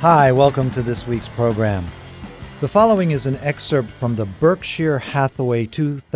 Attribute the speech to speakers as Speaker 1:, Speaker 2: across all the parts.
Speaker 1: Hi, welcome to this week's program. The following is an excerpt from the Berkshire Hathaway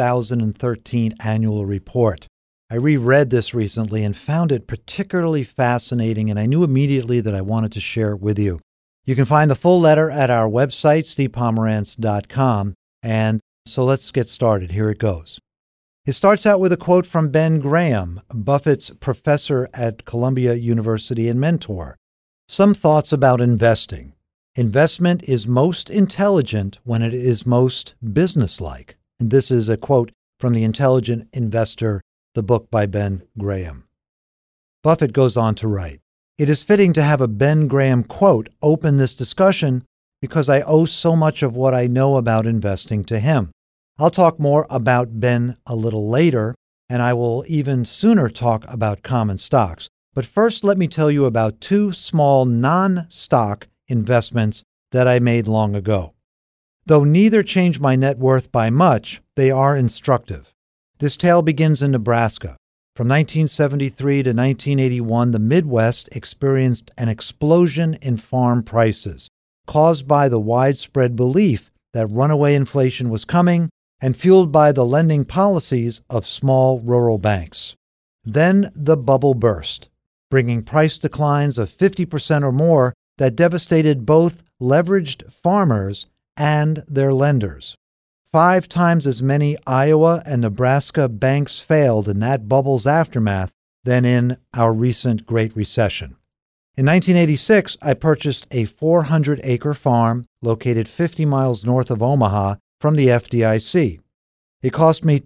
Speaker 1: 2013 annual report. I reread this recently and found it particularly fascinating, and I knew immediately that I wanted to share it with you. You can find the full letter at our website, stevepomerantz.com, and so let's get started. Here it goes. It starts out with a quote from Ben Graham, Buffett's professor at Columbia University and mentor. Some thoughts about investing. Investment is most intelligent when it is most businesslike. And this is a quote from The Intelligent Investor, the book by Ben Graham. Buffett goes on to write, "It is fitting to have a Ben Graham quote open this discussion because I owe so much of what I know about investing to him. I'll talk more about Ben a little later, and I will even sooner talk about common stocks. But first, let me tell you about two small non-stock investments that I made long ago. Though neither changed my net worth by much, they are instructive. This tale begins in Nebraska. From 1973 to 1981, the Midwest experienced an explosion in farm prices, caused by the widespread belief that runaway inflation was coming and fueled by the lending policies of small rural banks. Then the bubble burst, bringing price declines of 50% or more that devastated both leveraged farmers and their lenders. 5 times as many Iowa and Nebraska banks failed in that bubble's aftermath than in our recent Great Recession. In 1986, I purchased a 400-acre farm located 50 miles north of Omaha from the FDIC. It cost me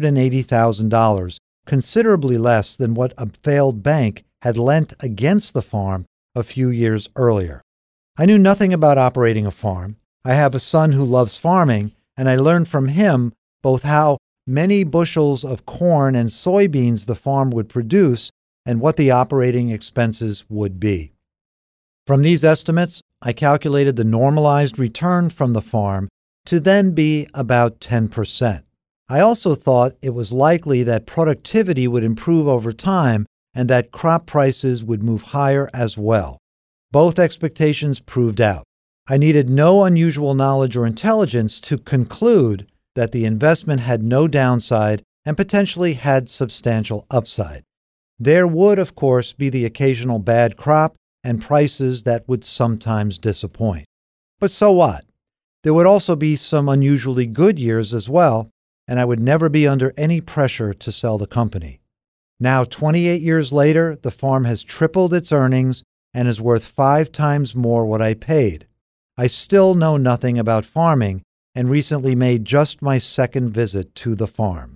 Speaker 1: $280,000, considerably less than what a failed bank had lent against the farm a few years earlier. I knew nothing about operating a farm. I have a son who loves farming, and I learned from him both how many bushels of corn and soybeans the farm would produce and what the operating expenses would be. From these estimates, I calculated the normalized return from the farm to then be about 10%. I also thought it was likely that productivity would improve over time and that crop prices would move higher as well. Both expectations proved out. I needed no unusual knowledge or intelligence to conclude that the investment had no downside and potentially had substantial upside. There would, of course, be the occasional bad crop and prices that would sometimes disappoint. But so what? There would also be some unusually good years as well, and I would never be under any pressure to sell the company. Now, 28 years later, the farm has tripled its earnings and is worth 5 times more what I paid. I still know nothing about farming and recently made just my second visit to the farm.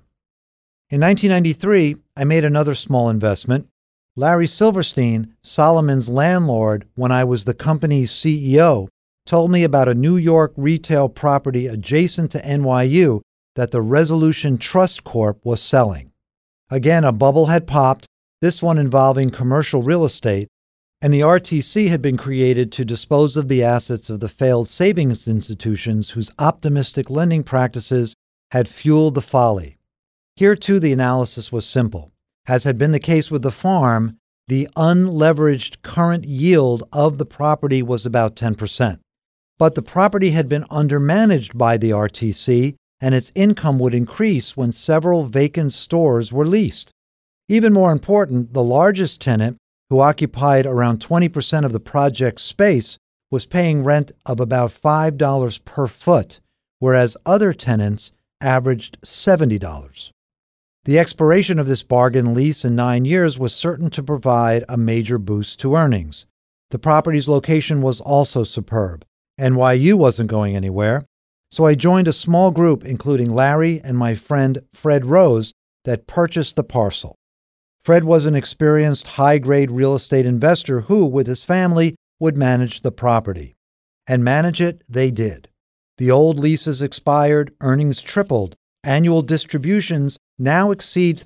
Speaker 1: In 1993, I made another small investment. Larry Silverstein, Solomon's landlord when I was the company's CEO, told me about a New York retail property adjacent to NYU that the Resolution Trust Corp was selling. Again, a bubble had popped, this one involving commercial real estate, and the RTC had been created to dispose of the assets of the failed savings institutions whose optimistic lending practices had fueled the folly. Here, too, the analysis was simple. As had been the case with the farm, the unleveraged current yield of the property was about 10%. But the property had been undermanaged by the RTC, and its income would increase when several vacant stores were leased. Even more important, the largest tenant, who occupied around 20% of the project's space, was paying rent of about $5 per foot, whereas other tenants averaged $70. The expiration of this bargain lease in 9 years was certain to provide a major boost to earnings. The property's location was also superb. NYU wasn't going anywhere. So I joined a small group, including Larry and my friend Fred Rose, that purchased the parcel. Fred was an experienced high-grade real estate investor who, with his family, would manage the property. And manage it they did. The old leases expired, earnings tripled, annual distributions now exceed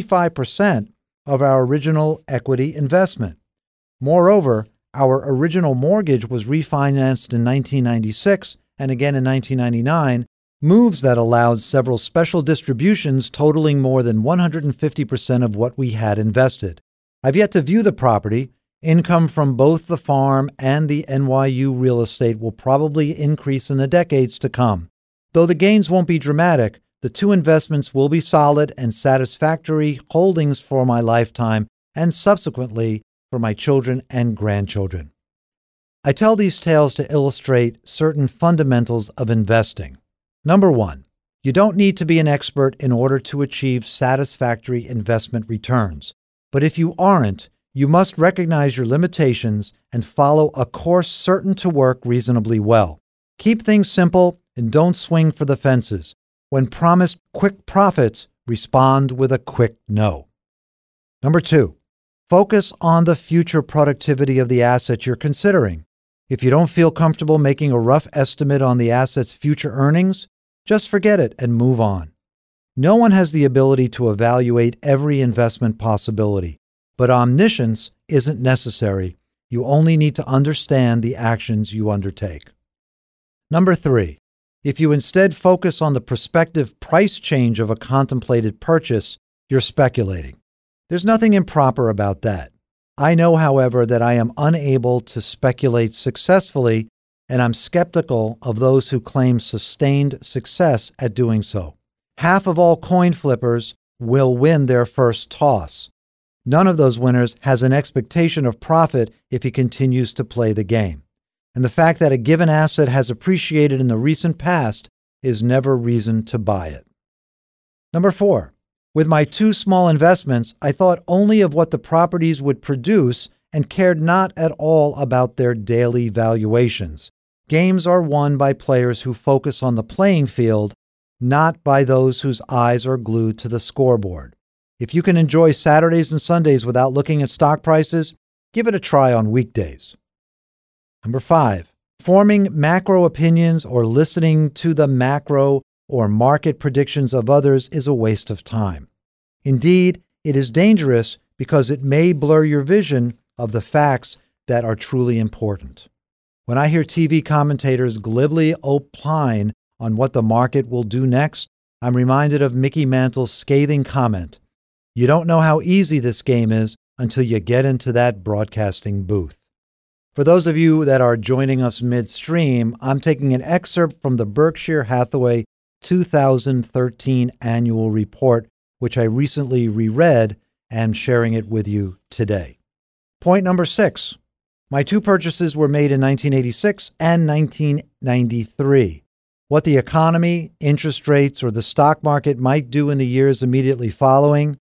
Speaker 1: 35% of our original equity investment. Moreover, our original mortgage was refinanced in 1996 and again in 1999, moves that allowed several special distributions totaling more than 150% of what we had invested. I've yet to view the property. Income from both the farm and the NYU real estate will probably increase in the decades to come. Though the gains won't be dramatic, the two investments will be solid and satisfactory holdings for my lifetime and subsequently for my children and grandchildren. I tell these tales to illustrate certain fundamentals of investing. Number one, you don't need to be an expert in order to achieve satisfactory investment returns. But if you aren't, you must recognize your limitations and follow a course certain to work reasonably well. Keep things simple and don't swing for the fences. When promised quick profits, respond with a quick no. Number two, focus on the future productivity of the asset you're considering. If you don't feel comfortable making a rough estimate on the asset's future earnings, just forget it and move on. No one has the ability to evaluate every investment possibility, but omniscience isn't necessary. You only need to understand the actions you undertake. Number three, if you instead focus on the prospective price change of a contemplated purchase, you're speculating. There's nothing improper about that. I know, however, that I am unable to speculate successfully, and I'm skeptical of those who claim sustained success at doing so. Half of all coin flippers will win their first toss. None of those winners has an expectation of profit if he continues to play the game. And the fact that a given asset has appreciated in the recent past is never reason to buy it. Number four, with my two small investments, I thought only of what the properties would produce and cared not at all about their daily valuations. Games are won by players who focus on the playing field, not by those whose eyes are glued to the scoreboard. If you can enjoy Saturdays and Sundays without looking at stock prices, give it a try on weekdays. Number five, forming macro opinions or listening to the macro or market predictions of others is a waste of time. Indeed, it is dangerous because it may blur your vision of the facts that are truly important. When I hear TV commentators glibly opine on what the market will do next, I'm reminded of Mickey Mantle's scathing comment, "You don't know how easy this game is until you get into that broadcasting booth." For those of you that are joining us midstream, I'm taking an excerpt from the Berkshire Hathaway 2013 annual report, which I recently reread and sharing it with you today. Point number 6. My two purchases were made in 1986 and 1993. What the economy, interest rates, or the stock market might do in the years immediately following,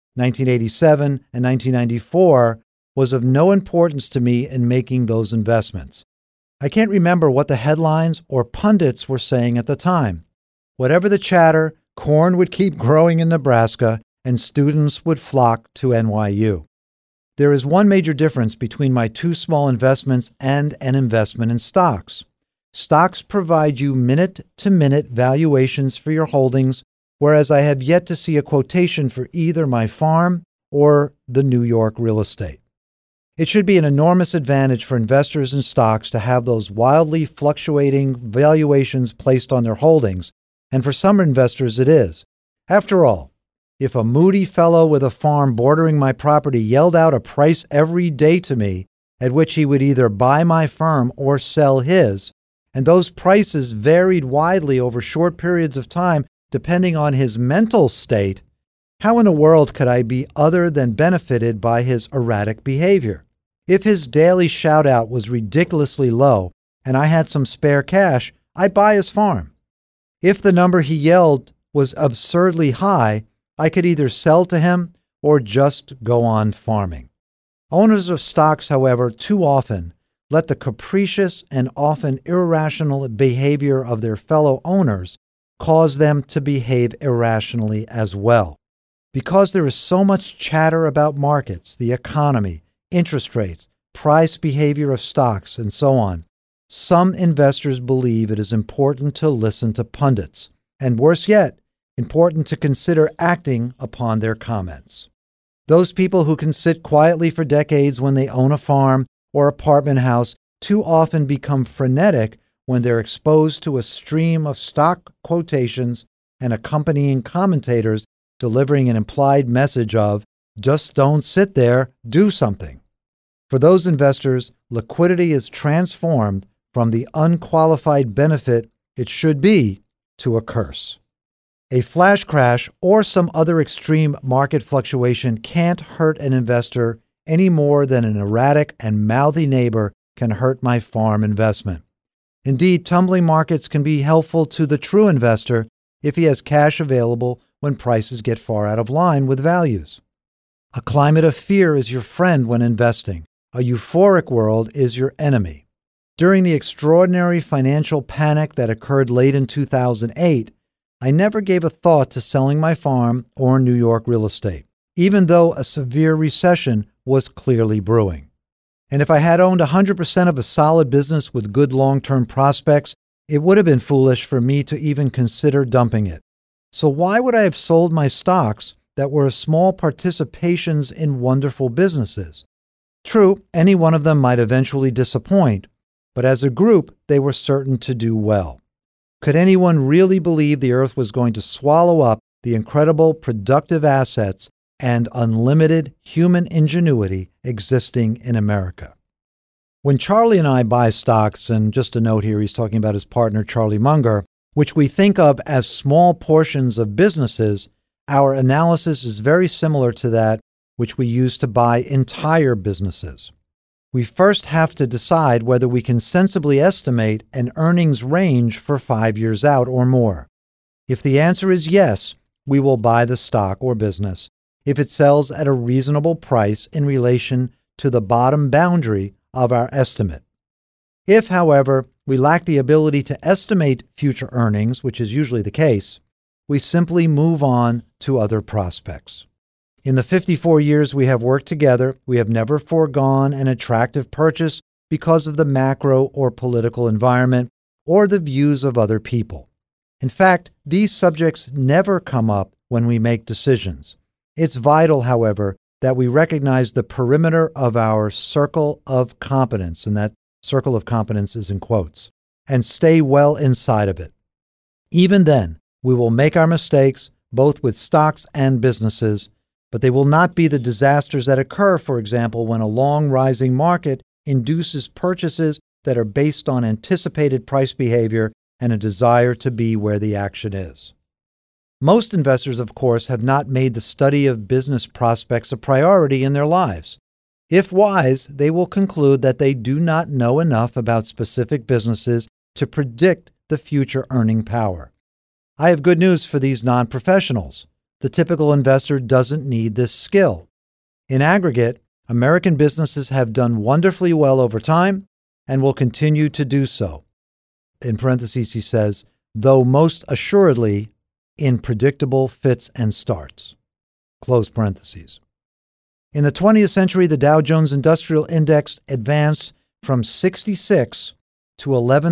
Speaker 1: 1987 and 1994, was of no importance to me in making those investments. I can't remember what the headlines or pundits were saying at the time. Whatever the chatter, corn would keep growing in Nebraska and students would flock to NYU. There is one major difference between my two small investments and an investment in stocks. Stocks provide you minute-to-minute valuations for your holdings, whereas I have yet to see a quotation for either my farm or the New York real estate. It should be an enormous advantage for investors in stocks to have those wildly fluctuating valuations placed on their holdings, and for some investors it is. After all, if a moody fellow with a farm bordering my property yelled out a price every day to me at which he would either buy my firm or sell his, and those prices varied widely over short periods of time depending on his mental state, how in the world could I be other than benefited by his erratic behavior? If his daily shout-out was ridiculously low and I had some spare cash, I'd buy his farm. If the number he yelled was absurdly high, I could either sell to him or just go on farming. Owners of stocks, however, too often let the capricious and often irrational behavior of their fellow owners cause them to behave irrationally as well. Because there is so much chatter about markets, the economy, interest rates, price behavior of stocks, and so on, some investors believe it is important to listen to pundits, and worse yet, important to consider acting upon their comments. Those people who can sit quietly for decades when they own a farm or apartment house too often become frenetic when they're exposed to a stream of stock quotations and accompanying commentators delivering an implied message of, just don't sit there, do something. For those investors, liquidity is transformed from the unqualified benefit it should be to a curse. A flash crash or some other extreme market fluctuation can't hurt an investor any more than an erratic and mouthy neighbor can hurt my farm investment. Indeed, tumbling markets can be helpful to the true investor if he has cash available when prices get far out of line with values. A climate of fear is your friend when investing. A euphoric world is your enemy. During the extraordinary financial panic that occurred late in 2008, I never gave a thought to selling my farm or New York real estate, even though a severe recession was clearly brewing. And if I had owned 100% of a solid business with good long-term prospects, it would have been foolish for me to even consider dumping it. So why would I have sold my stocks that were small participations in wonderful businesses? True, any one of them might eventually disappoint, but as a group, they were certain to do well. Could anyone really believe the earth was going to swallow up the incredible productive assets and unlimited human ingenuity existing in America? When Charlie and I buy stocks, and just a note here, he's talking about his partner Charlie Munger, which we think of as small portions of businesses, our analysis is very similar to that which we use to buy entire businesses. We first have to decide whether we can sensibly estimate an earnings range for 5 years out or more. If the answer is yes, we will buy the stock or business if it sells at a reasonable price in relation to the bottom boundary of our estimate. If, however, we lack the ability to estimate future earnings, which is usually the case, we simply move on to other prospects. In the 54 years we have worked together, we have never foregone an attractive purchase because of the macro or political environment or the views of other people. In fact, these subjects never come up when we make decisions. It's vital, however, that we recognize the perimeter of our circle of competence, and that circle of competence is in quotes, and stay well inside of it. Even then, we will make our mistakes, both with stocks and businesses, but they will not be the disasters that occur, for example, when a long rising market induces purchases that are based on anticipated price behavior and a desire to be where the action is. Most investors, of course, have not made the study of business prospects a priority in their lives. If wise, they will conclude that they do not know enough about specific businesses to predict the future earning power. I have good news for these non-professionals. The typical investor doesn't need this skill. In aggregate, American businesses have done wonderfully well over time and will continue to do so. In parentheses, he says, though most assuredly in predictable fits and starts. Close parentheses. In the 20th century, the Dow Jones Industrial Index advanced from 66 to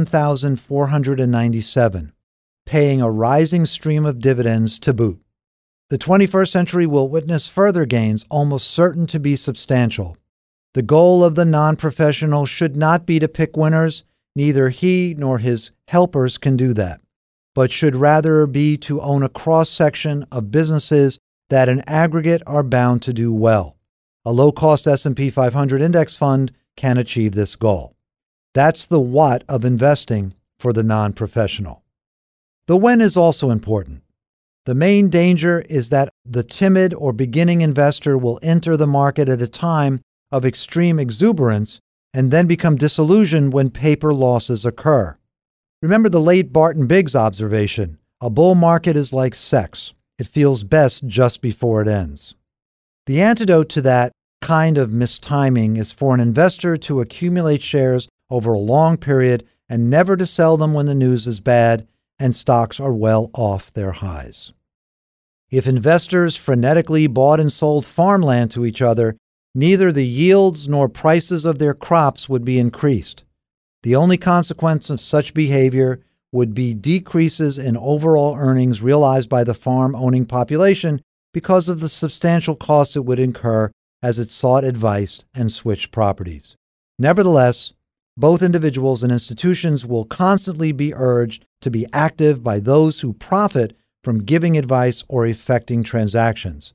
Speaker 1: 11,497, paying a rising stream of dividends to boot. The 21st century will witness further gains, almost certain to be substantial. The goal of the non-professional should not be to pick winners. Neither he nor his helpers can do that, but should rather be to own a cross-section of businesses that in aggregate are bound to do well. A low-cost S&P 500 index fund can achieve this goal. That's the what of investing for the non-professional. The when is also important. The main danger is that the timid or beginning investor will enter the market at a time of extreme exuberance and then become disillusioned when paper losses occur. Remember the late Barton Biggs observation, a bull market is like sex. It feels best just before it ends. The antidote to that kind of mistiming is for an investor to accumulate shares over a long period and never to sell them when the news is bad and stocks are well off their highs. If investors frenetically bought and sold farmland to each other, neither the yields nor prices of their crops would be increased. The only consequence of such behavior would be decreases in overall earnings realized by the farm-owning population because of the substantial costs it would incur as it sought advice and switched properties. Nevertheless, both individuals and institutions will constantly be urged to be active by those who profit from giving advice or effecting transactions.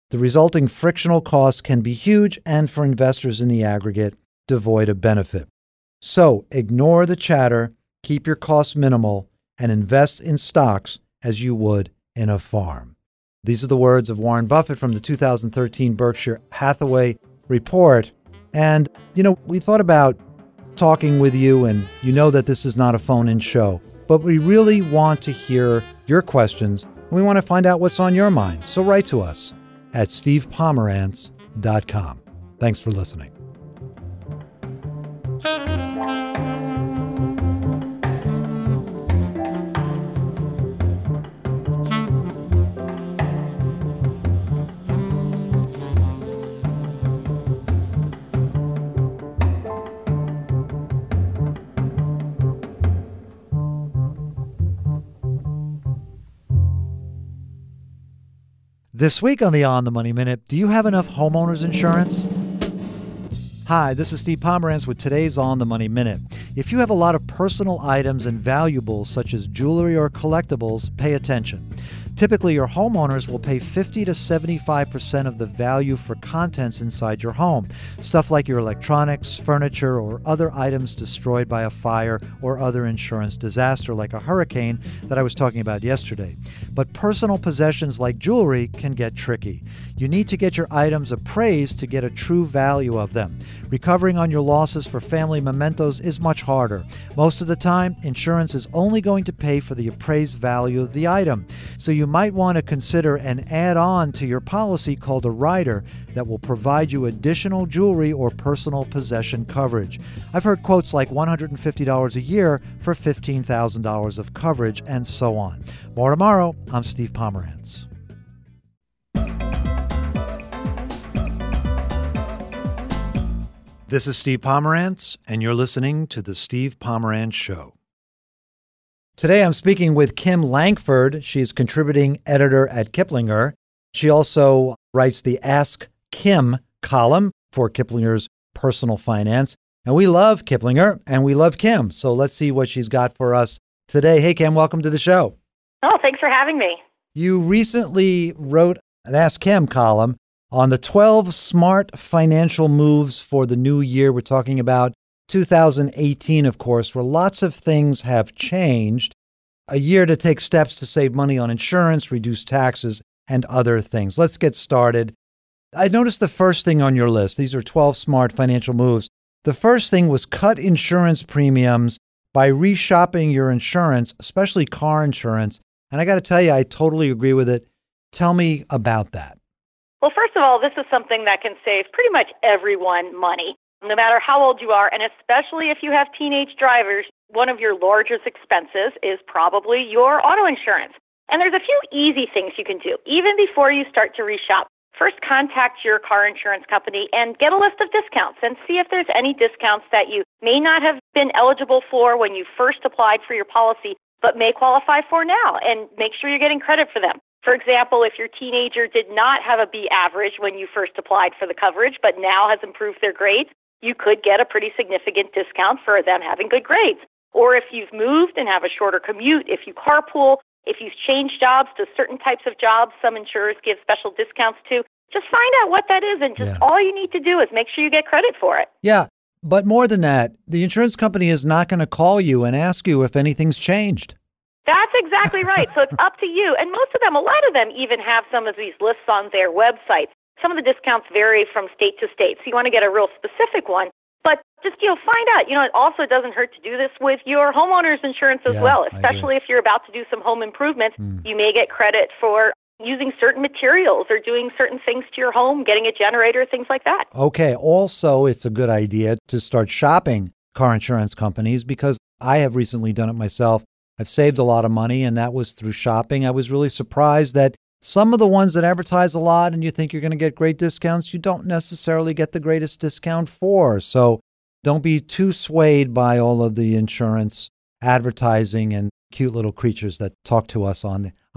Speaker 1: The resulting frictional costs can be huge and for investors in the aggregate, devoid of benefit. So ignore the chatter, keep your costs minimal, and invest in stocks as you would in a farm. These are the words of Warren Buffett from the 2013 Berkshire Hathaway report. And, we thought about talking with you, and you know that this is not a phone-in show, but we really want to hear your questions, and we want to find out what's on your mind. So write to us at stevepomerantz.com. Thanks for listening. This week on the On the Money Minute, do you have enough homeowners insurance? Hi, this is Steve Pomerantz with today's On the Money Minute. If you have a lot of personal items and valuables such as jewelry or collectibles, pay attention. Typically, your homeowners will pay 50 to 75% of the value for contents inside your home. Stuff like your electronics, furniture, or other items destroyed by a fire or other insurance disaster like a hurricane that I was talking about yesterday. But personal possessions like jewelry can get tricky. You need to get your items appraised to get a true value of them. Recovering on your losses for family mementos is much harder. Most of the time, insurance is only going to pay for the appraised value of the item. So you might want to consider an add-on to your policy called a rider that will provide you additional jewelry or personal possession coverage. I've heard quotes like $150 a year for $15,000 of coverage and so on. More tomorrow. I'm Steve Pomerantz. This is Steve Pomerantz, and you're listening to The Steve Pomerantz Show. Today I'm speaking with Kim Lankford. She's contributing editor at Kiplinger. She also writes the Ask Kim column for Kiplinger's Personal Finance. And we love Kiplinger, and we love Kim. So let's see what she's got for us today. Hey, Kim, welcome to the show.
Speaker 2: Oh, thanks for having me.
Speaker 1: You recently wrote an Ask Kim column on the 12 smart financial moves for the new year. We're talking about 2018, of course, where lots of things have changed. A year to take steps to save money on insurance, reduce taxes, and other things. Let's get started. I noticed the first thing on your list. These are 12 smart financial moves. The first thing was cut insurance premiums by reshopping your insurance, especially car insurance. And I got to tell you, I totally agree with it. Tell me about that.
Speaker 2: Well, first of all, this is something that can save pretty much everyone money, no matter how old you are, and especially if you have teenage drivers. One of your largest expenses is probably your auto insurance. And there's a few easy things you can do, even before you start to reshop. First, contact your car insurance company and get a list of discounts and see if there's any discounts that you may not have been eligible for when you first applied for your policy, but may qualify for now, and make sure you're getting credit for them. For example, if your teenager did not have a B average when you first applied for the coverage, but now has improved their grades, you could get a pretty significant discount for them having good grades. Or if you've moved and have a shorter commute, if you carpool, if you've changed jobs to certain types of jobs, some insurers give special discounts to. Just find out what that is, and just all you need to do is make sure you get credit for it.
Speaker 1: Yeah, but more than that, the insurance company is not going to call you and ask you if anything's changed.
Speaker 2: That's exactly right. So it's up to you. And most of them, a lot of them even have some of these lists on their websites. Some of the discounts vary from state to state, so you want to get a real specific one. But just, find out. It also doesn't hurt to do this with your homeowner's insurance as well, especially if you're about to do some home improvements. You may get credit for using certain materials or doing certain things to your home, getting a generator, things like that.
Speaker 1: Okay. Also, it's a good idea to start shopping car insurance companies because I have recently done it myself. I've saved a lot of money, and that was through shopping. I was really surprised that some of the ones that advertise a lot and you think you're going to get great discounts, you don't necessarily get the greatest discount for. So don't be too swayed by all of the insurance advertising and cute little creatures that talk to us on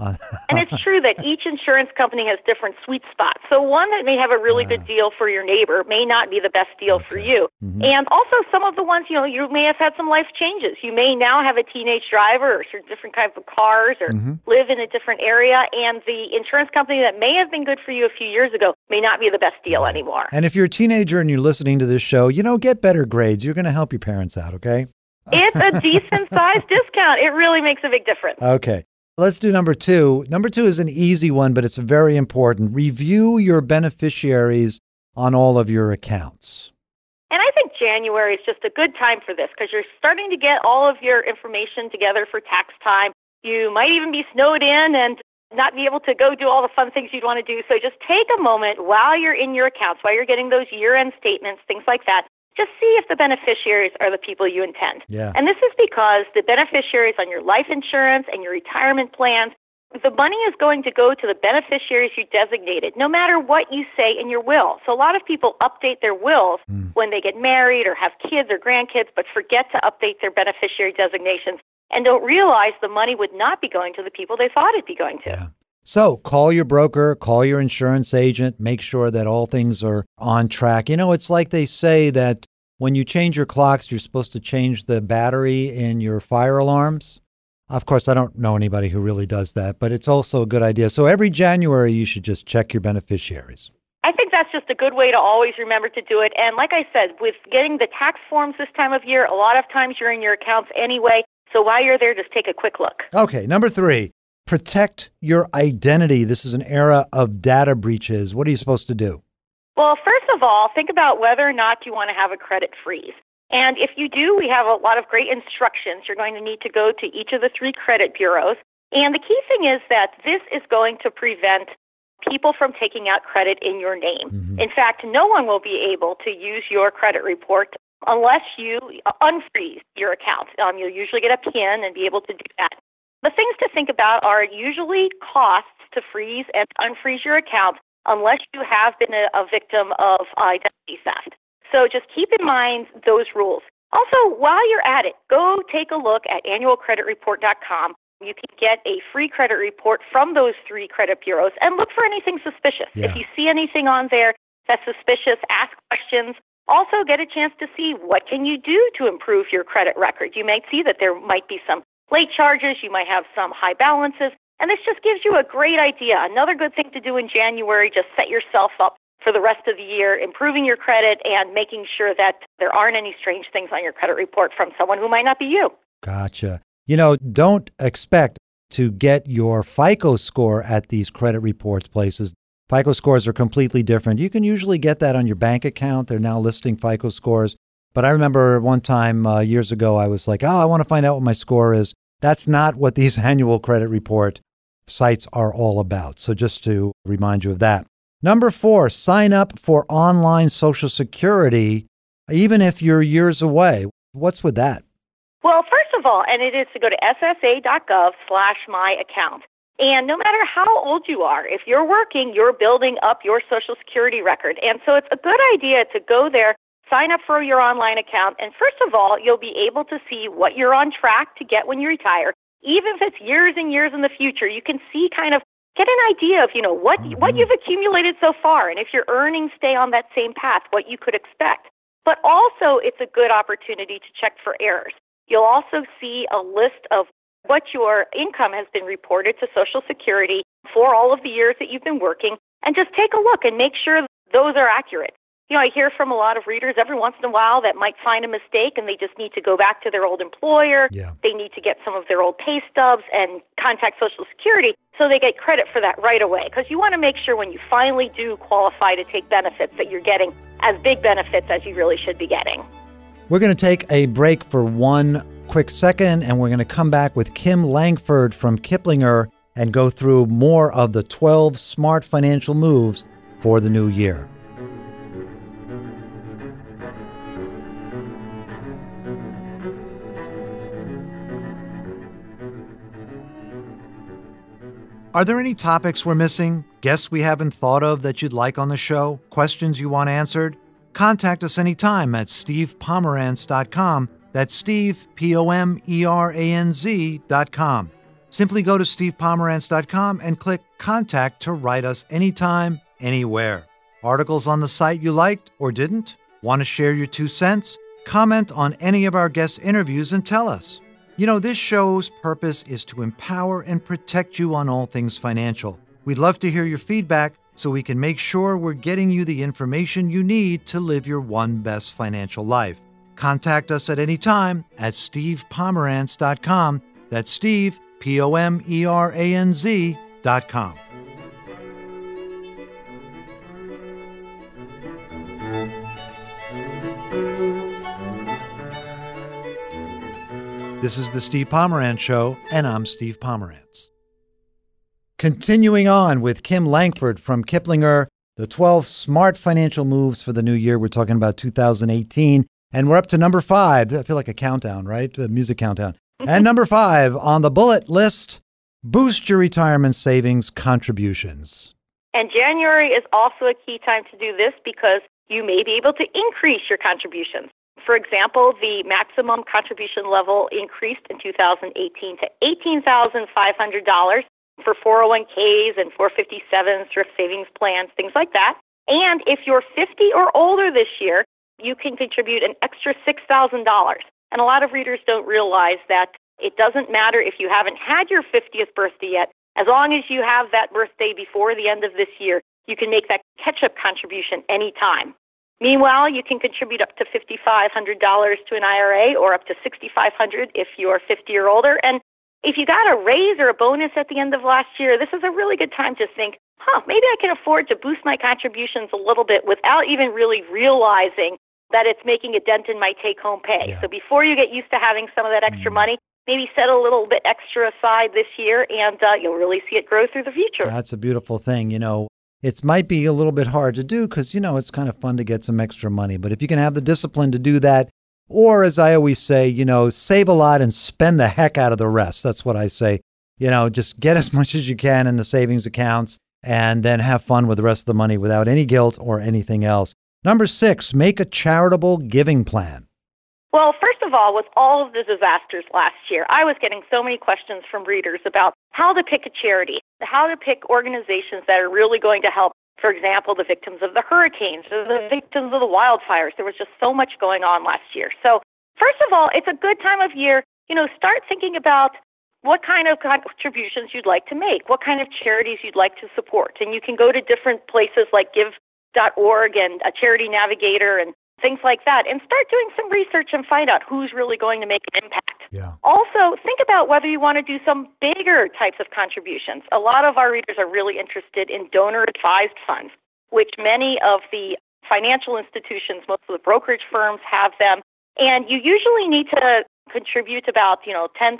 Speaker 2: And it's true that each insurance company has different sweet spots. So one that may have a really good deal for your neighbor may not be the best deal for you. Mm-hmm. And also some of the ones, you may have had some life changes. You may now have a teenage driver or different kinds of cars or live in a different area. And the insurance company that may have been good for you a few years ago may not be the best deal anymore.
Speaker 1: And if you're a teenager and you're listening to this show, get better grades. You're going to help your parents out, okay?
Speaker 2: It's a decent-sized discount. It really makes a big difference.
Speaker 1: Okay. Let's do number 2. Number 2 is an easy one, but it's very important. Review your beneficiaries on all of your accounts.
Speaker 2: And I think January is just a good time for this because you're starting to get all of your information together for tax time. You might even be snowed in and not be able to go do all the fun things you'd want to do. So just take a moment while you're in your accounts, while you're getting those year-end statements, things like that. Just see if the beneficiaries are the people you intend.
Speaker 1: Yeah.
Speaker 2: And this is because the beneficiaries on your life insurance and your retirement plans, the money is going to go to the beneficiaries you designated, no matter what you say in your will. So a lot of people update their wills when they get married or have kids or grandkids, but forget to update their beneficiary designations and don't realize the money would not be going to the people they thought it'd be going to.
Speaker 1: Yeah. So call your broker, call your insurance agent, make sure that all things are on track. It's like they say that when you change your clocks, you're supposed to change the battery in your fire alarms. Of course, I don't know anybody who really does that, but it's also a good idea. So every January, you should just check your beneficiaries.
Speaker 2: I think that's just a good way to always remember to do it. And like I said, with getting the tax forms this time of year, a lot of times you're in your accounts anyway. So while you're there, just take a quick look.
Speaker 1: Okay, number 3. Protect your identity. This is an era of data breaches. What are you supposed to do?
Speaker 2: Well, first of all, think about whether or not you want to have a credit freeze. And if you do, we have a lot of great instructions. You're going to need to go to each of the 3 credit bureaus. And the key thing is that this is going to prevent people from taking out credit in your name. Mm-hmm. In fact, no one will be able to use your credit report unless you unfreeze your account. You'll usually get a PIN and be able to do that. The things to think about are usually costs to freeze and unfreeze your account unless you have been a victim of identity theft. So just keep in mind those rules. Also, while you're at it, go take a look at annualcreditreport.com. You can get a free credit report from those 3 credit bureaus and look for anything suspicious. Yeah. If you see anything on there that's suspicious, ask questions. Also, get a chance to see what can you do to improve your credit record. You might see that there might be some late charges, you might have some high balances, and this just gives you a great idea. Another good thing to do in January, just set yourself up for the rest of the year, improving your credit and making sure that there aren't any strange things on your credit report from someone who might not be you.
Speaker 1: Gotcha. Don't expect to get your FICO score at these credit reports places. FICO scores are completely different. You can usually get that on your bank account. They're now listing FICO scores. But I remember one time years ago, I was like, I want to find out what my score is. That's not what these annual credit report sites are all about. So just to remind you of that. Number 4, sign up for online Social Security, even if you're years away. What's with that?
Speaker 2: Well, first of all, and it is to go to ssa.gov/myaccount. And no matter how old you are, if you're working, you're building up your Social Security record. And so it's a good idea to go there, sign up for your online account. And first of all, you'll be able to see what you're on track to get when you retire. Even if it's years and years in the future, you can see get an idea of, what you've accumulated so far. And if your earnings stay on that same path, what you could expect. But also, it's a good opportunity to check for errors. You'll also see a list of what your income has been reported to Social Security for all of the years that you've been working, and just take a look and make sure those are accurate. I hear from a lot of readers every once in a while that might find a mistake and they just need to go back to their old employer. Yeah. They need to get some of their old pay stubs and contact Social Security so they get credit for that right away. Because you want to make sure when you finally do qualify to take benefits that you're getting as big benefits as you really should be getting.
Speaker 1: We're going to take a break for one quick second, and we're going to come back with Kim Langford from Kiplinger and go through more of the 12 smart financial moves for the new year. Are there any topics we're missing, guests we haven't thought of that you'd like on the show, questions you want answered? Contact us anytime at stevepomeranz.com. That's Steve, Pomeranz.com. Simply go to stevepomerantz.com and click Contact to write us anytime, anywhere. Articles on the site you liked or didn't? Want to share your 2 cents? Comment on any of our guest interviews and tell us. You know, this show's purpose is to empower and protect you on all things financial. We'd love to hear your feedback so we can make sure we're getting you the information you need to live your one best financial life. Contact us at any time at stevepomerantz.com. That's Steve, Pomeranz.com. This is the Steve Pomerantz Show, and I'm Steve Pomerantz. Continuing on with Kim Langford from Kiplinger, the 12 smart financial moves for the new year. We're talking about 2018, and we're up to number 5. I feel like a countdown, right? A music countdown. And number 5 on the bullet list, boost your retirement savings contributions.
Speaker 2: And January is also a key time to do this because you may be able to increase your contributions. For example, the maximum contribution level increased in 2018 to $18,500 for 401ks and 457s, thrift savings plans, things like that. And if you're 50 or older this year, you can contribute an extra $6,000. And a lot of readers don't realize that it doesn't matter if you haven't had your 50th birthday yet. As long as you have that birthday before the end of this year, you can make that catch-up contribution anytime. Meanwhile, you can contribute up to $5,500 to an IRA or up to $6,500 if you're 50 or older. And if you got a raise or a bonus at the end of last year, this is a really good time to think, maybe I can afford to boost my contributions a little bit without even really realizing that it's making a dent in my take-home pay.
Speaker 1: Yeah.
Speaker 2: So before you get used to having some of that extra money, maybe set a little bit extra aside this year, and you'll really see it grow through the future.
Speaker 1: That's a beautiful thing. You know, it might be a little bit hard to do because, you know, it's kind of fun to get some extra money. But if you can have the discipline to do that, or as I always say, you know, save a lot and spend the heck out of the rest. That's what I say. You know, just get as much as you can in the savings accounts and then have fun with the rest of the money without any guilt or anything else. Number 6, make a charitable giving plan.
Speaker 2: Well, first of all, with all of the disasters last year, I was getting so many questions from readers about how to pick a charity, how to pick organizations that are really going to help, for example, the victims of the hurricanes or the victims of the wildfires. There was just so much going on last year. So first of all, it's a good time of year, start thinking about what kind of contributions you'd like to make, what kind of charities you'd like to support. And you can go to different places like give.org and a Charity Navigator and things like that, and start doing some research and find out who's really going to make an impact.
Speaker 1: Yeah.
Speaker 2: Also, think about whether you want to do some bigger types of contributions. A lot of our readers are really interested in donor-advised funds, which many of the financial institutions, most of the brokerage firms have them. And you usually need to contribute about, $10,000,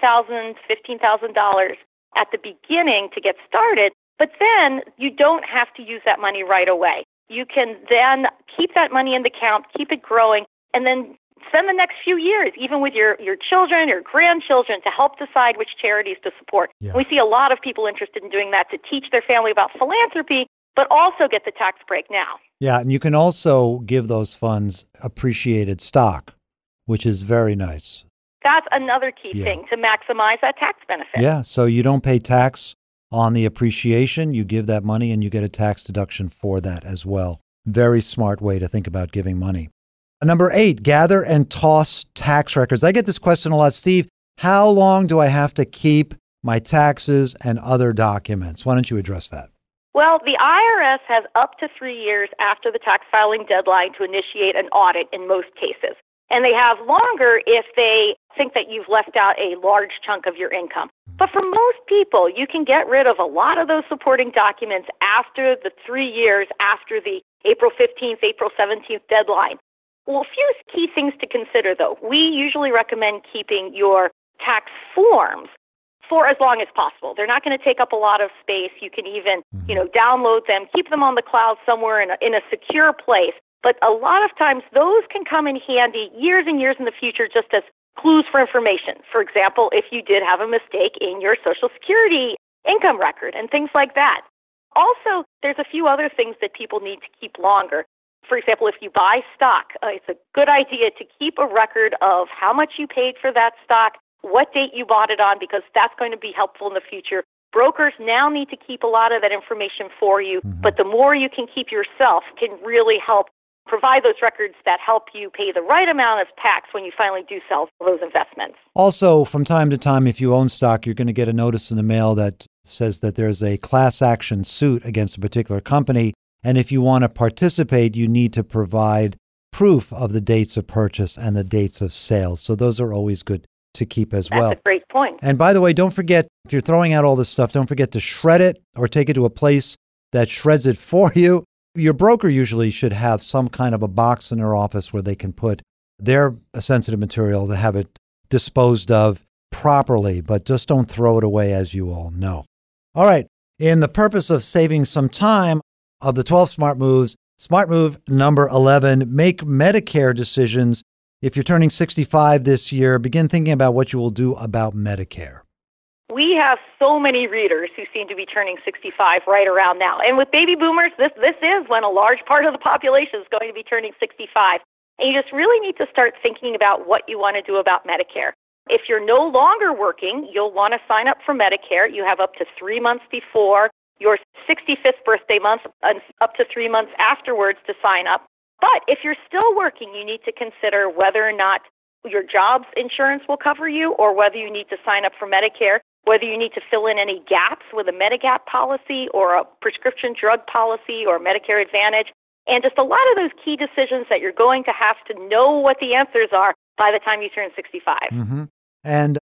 Speaker 2: $15,000 at the beginning to get started, but then you don't have to use that money right away. You can then keep that money in the account, keep it growing, and then spend the next few years, even with your children or grandchildren, to help decide which charities to support.
Speaker 1: Yeah.
Speaker 2: We see a lot of people interested in doing that to teach their family about philanthropy, but also get the tax break now.
Speaker 1: Yeah, and you can also give those funds appreciated stock, which is very nice.
Speaker 2: That's another key thing to maximize that tax benefit.
Speaker 1: Yeah, so you don't pay tax on the appreciation. You give that money and you get a tax deduction for that as well. Very smart way to think about giving money. Number 8, gather and toss tax records. I get this question a lot, Steve. How long do I have to keep my taxes and other documents? Why don't you address that?
Speaker 2: Well, the IRS has up to 3 years after the tax filing deadline to initiate an audit in most cases. And they have longer if they think that you've left out a large chunk of your income. But for most people, you can get rid of a lot of those supporting documents after the 3 years after the April 15th, April 17th deadline. Well, a few key things to consider, though. We usually recommend keeping your tax forms for as long as possible. They're not going to take up a lot of space. You can even, download them, keep them on the cloud somewhere in a secure place. But a lot of times those can come in handy years and years in the future just as clues for information. For example, if you did have a mistake in your Social Security income record and things like that. Also, there's a few other things that people need to keep longer. For example, if you buy stock, it's a good idea to keep a record of how much you paid for that stock, what date you bought it on, because that's going to be helpful in the future. Brokers now need to keep a lot of that information for you, but the more you can keep yourself can really help provide those records that help you pay the right amount of tax when you finally do sell those investments.
Speaker 1: Also, from time to time, if you own stock, you're going to get a notice in the mail that says that there's a class action suit against a particular company. And if you want to participate, you need to provide proof of the dates of purchase and the dates of sales. So those are always good to keep as well.
Speaker 2: That's a great point.
Speaker 1: And by the way, don't forget, if you're throwing out all this stuff, don't forget to shred it or take it to a place that shreds it for you. Your broker usually should have some kind of a box in their office where they can put their sensitive material to have it disposed of properly, but just don't throw it away, as you all know. All right. In the purpose of saving some time, of the 12 smart moves, smart move number 11, make Medicare decisions. If you're turning 65 this year, begin thinking about what you will do about Medicare.
Speaker 2: We have so many readers who seem to be turning 65 right around now. And with baby boomers, this is when a large part of the population is going to be turning 65. And you just really need to start thinking about what you want to do about Medicare. If you're no longer working, you'll want to sign up for Medicare. You have up to 3 months before your 65th birthday month and up to 3 months afterwards to sign up. But if you're still working, you need to consider whether or not your job's insurance will cover you or whether you need to sign up for Medicare, whether you need to fill in any gaps with a Medigap policy or a prescription drug policy or Medicare Advantage, and just a lot of those key decisions that you're going to have to know what the answers are by the time you turn 65.
Speaker 1: Mm-hmm. And,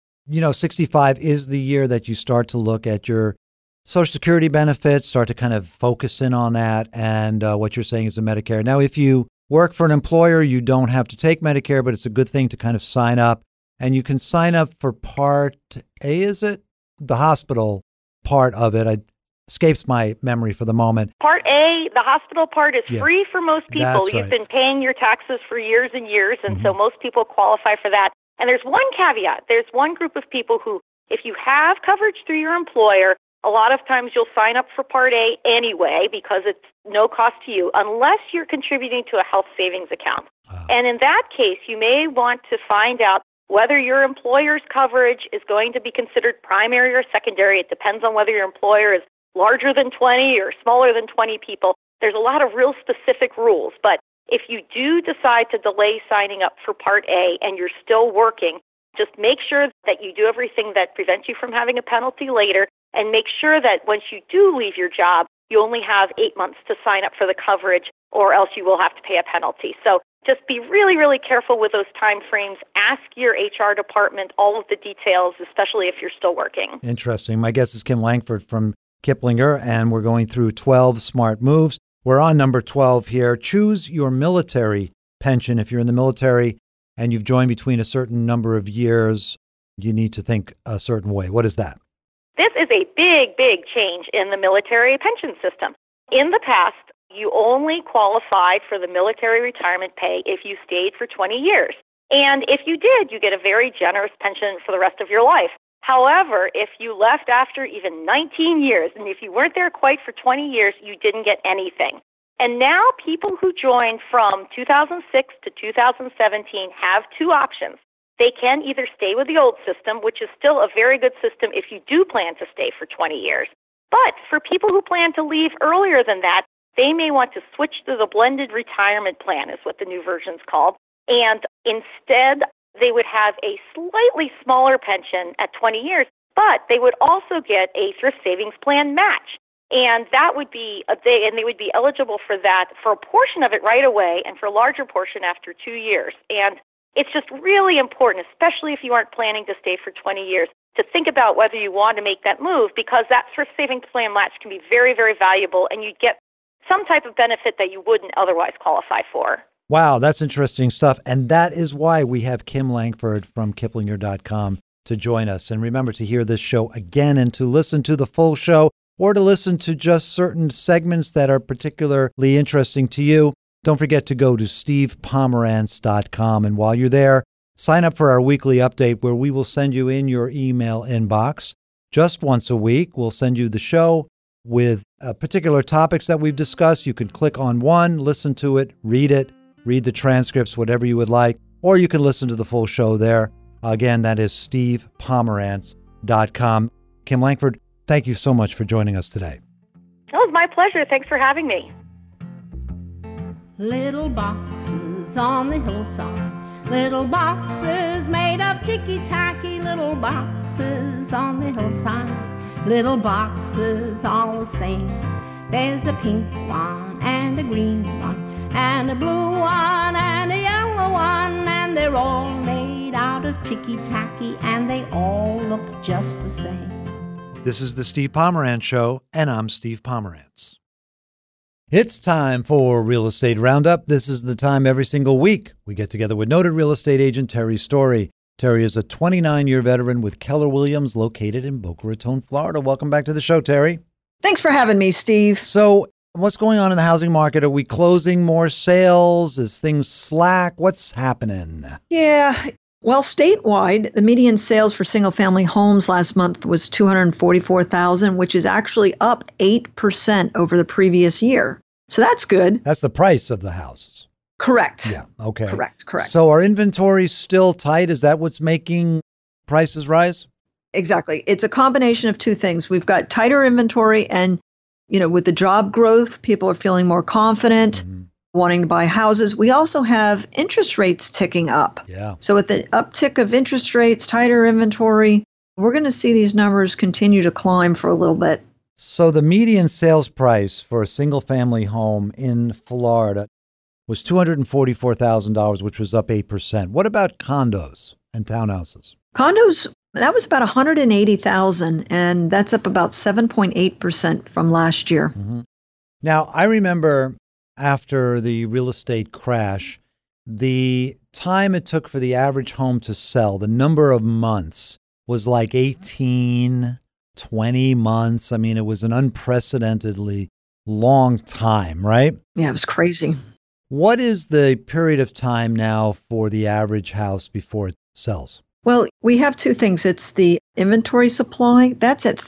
Speaker 1: 65 is the year that you start to look at your Social Security benefits, start to kind of focus in on that, and what you're saying is the Medicare. Now, if you work for an employer, you don't have to take Medicare, but it's a good thing to kind of sign up. And you can sign up for Part A, is it? The hospital part of it. It escapes my memory for the moment.
Speaker 2: Part A, the hospital part, is free for most people.
Speaker 1: That's
Speaker 2: You've
Speaker 1: right.
Speaker 2: been paying your taxes for years and years, and so most people qualify for that. And there's one caveat. There's one group of people who, if you have coverage through your employer, a lot of times you'll sign up for Part A anyway because it's no cost to you, unless you're contributing to a health savings account. And in that case, you may want to find out whether your employer's coverage is going to be considered primary or secondary. It depends on whether your employer is larger than 20 or smaller than 20 people. There's a lot of real specific rules. But if you do decide to delay signing up for Part A and you're still working, just make sure that you do everything that prevents you from having a penalty later, and make sure that once you do leave your job, you only have 8 months to sign up for the coverage, or else you will have to pay a penalty. So just be really, really careful with those time frames. Ask your HR department all of the details, especially if you're still working.
Speaker 1: Interesting. My guest is Kim Langford from Kiplinger, and we're going through 12 smart moves. We're on number 12 here. Choose your military pension. If you're in the military and you've joined between a certain number of years, you need to think a certain way. What is that?
Speaker 2: This is a big, big change in the military pension system. In the past, you only qualified for the military retirement pay if you stayed for 20 years. And if you did, you get a very generous pension for the rest of your life. However, if you left after even 19 years, and if you weren't there quite for 20 years, you didn't get anything. And now people who joined from 2006 to 2017 have two options. They can either stay with the old system, which is still a very good system if you do plan to stay for 20 years. But for people who plan to leave earlier than that, they may want to switch to the blended retirement plan, is what the new version's called. And instead, they would have a slightly smaller pension at 20 years, but they would also get a thrift savings plan match. And that would be they would be eligible for that for a portion of it right away and for a larger portion after 2 years. And it's just really important, especially if you aren't planning to stay for 20 years, to think about whether you want to make that move, because that thrift savings plan match can be very, very valuable, and you'd get some type of benefit that you wouldn't otherwise qualify for.
Speaker 1: Wow, that's interesting stuff. And that is why we have Kim Langford from Kiplinger.com to join us. And remember to hear this show again and to listen to the full show or to listen to just certain segments that are particularly interesting to you. Don't forget to go to stevepomerantz.com. And while you're there, sign up for our weekly update where we will send you in your email inbox. Just once a week, we'll send you the show with particular topics that we've discussed. You can click on one, listen to it, read the transcripts, whatever you would like, or you can listen to the full show there. Again, that is stevepomerantz.com. Kim Langford, thank you so much for joining us today.
Speaker 2: It was my pleasure. Thanks for having me.
Speaker 3: Little boxes on the hillside, little boxes made of ticky-tacky, little boxes on the hillside, little boxes all the same. There's a pink one and a green one and a blue one and a yellow one, and they're all made out of ticky-tacky, and they all look just the same.
Speaker 1: This is the Steve Pomerantz Show, and I'm Steve Pomerantz. It's time for Real Estate Roundup. This is the time every single week we get together with noted real estate agent Terry Story. Terry is a 29-year veteran with Keller Williams located in Boca Raton, Florida. Welcome back to the show, Terry.
Speaker 4: Thanks for having me, Steve.
Speaker 1: So what's going on in the housing market? Are we closing more sales? Is things slack? What's happening?
Speaker 4: Yeah. Well, statewide, the median sales for single-family homes last month was $244,000, which is actually up 8% over the previous year. So that's good.
Speaker 1: That's the price of the houses.
Speaker 4: Correct.
Speaker 1: Yeah. Okay.
Speaker 4: Correct.
Speaker 1: So are inventories still tight? Is that what's making prices rise?
Speaker 4: Exactly. It's a combination of two things. We've got tighter inventory, and, with the job growth, people are feeling more confident. Mm-hmm. Wanting to buy houses. We also have interest rates ticking up.
Speaker 1: Yeah.
Speaker 4: So with the uptick of interest rates, tighter inventory, we're going to see these numbers continue to climb for a little bit.
Speaker 1: So the median sales price for a single family home in Florida was $244,000, which was up 8%. What about condos and townhouses?
Speaker 4: Condos, that was about $180,000, and that's up about 7.8% from last year.
Speaker 1: Mm-hmm. Now, I remember after the real estate crash, the time it took for the average home to sell, the number of months was like 18, 20 months. I mean, it was an unprecedentedly long time, right?
Speaker 4: Yeah, it was crazy.
Speaker 1: What is the period of time now for the average house before it sells?
Speaker 4: Well, we have two things. It's the inventory supply. That's at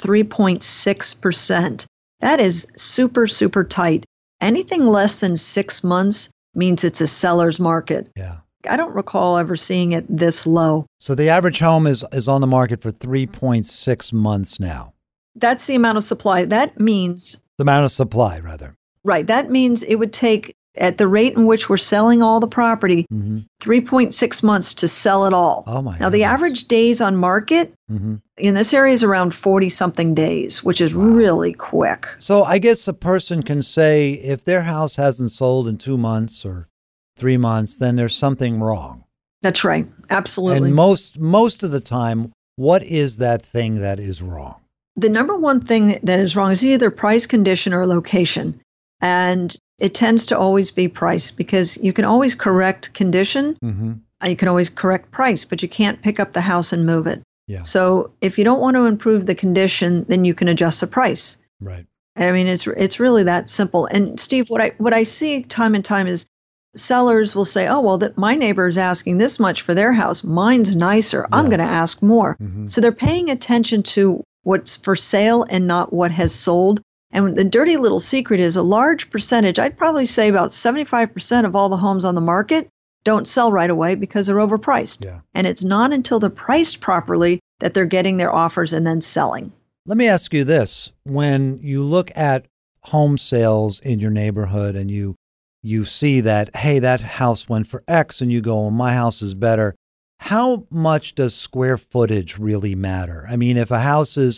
Speaker 4: 3.6%. That is super, super tight. Anything less than 6 months means it's a seller's market.
Speaker 1: Yeah.
Speaker 4: I don't recall ever seeing it this low.
Speaker 1: So the average home is on the market for 3.6 months now.
Speaker 4: That's the amount of supply. That means...
Speaker 1: The amount of supply, rather.
Speaker 4: Right. That means it would take, at the rate in which we're selling all the property, 3.6 months to sell it all.
Speaker 1: Oh, my
Speaker 4: Now, the average days on market in this area is around 40-something days, which is really quick.
Speaker 1: So I guess a person can say if their house hasn't sold in 2 months or 3 months, then there's something wrong.
Speaker 4: That's right. Absolutely.
Speaker 1: And most of the time, what is that thing that is wrong?
Speaker 4: The number one thing that is wrong is either price, condition, or location. And it tends to always be price, because you can always correct condition. You can always correct price, but you can't pick up the house and move it.
Speaker 1: Yeah.
Speaker 4: So if you don't want to improve the condition, then you can adjust the price.
Speaker 1: Right.
Speaker 4: I mean, it's really that simple. And Steve, what I see time and time is sellers will say, oh, well, my neighbor is asking this much for their house. Mine's nicer. I'm going to ask more. So they're paying attention to what's for sale and not what has sold. And the dirty little secret is a large percentage, I'd probably say about 75% of all the homes on the market don't sell right away because they're overpriced.
Speaker 1: Yeah.
Speaker 4: And it's not until they're priced properly that they're getting their offers and then selling.
Speaker 1: Let me ask you this. When you look at home sales in your neighborhood and you see that, hey, that house went for X, and you go, well, my house is better. How much does square footage really matter? I mean, if a house is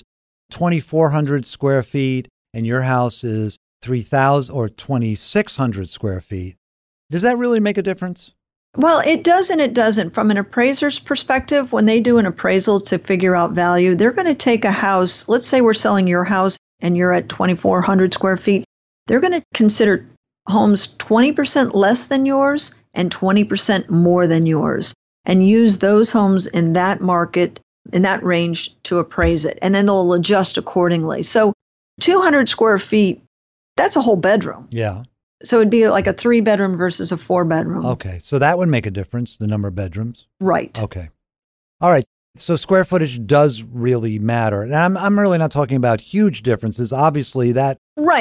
Speaker 1: 2,400 square feet and your house is 3,000 or 2,600 square feet, does that really make a difference?
Speaker 4: Well, it does and it doesn't. From an appraiser's perspective, when they do an appraisal to figure out value, they're going to take a house. Let's say we're selling your house and you're at 2,400 square feet. They're going to consider homes 20% less than yours and 20% more than yours, and use those homes in that market, in that range, to appraise it. And then they'll adjust accordingly. So 200 square feet, that's a whole bedroom.
Speaker 1: Yeah.
Speaker 4: So it'd be like a 3-bedroom versus a 4-bedroom.
Speaker 1: Okay. So that would make a difference, the number of bedrooms.
Speaker 4: Right.
Speaker 1: Okay. All right. So square footage does really matter. And I'm really not talking about huge differences. Obviously that.
Speaker 4: Right.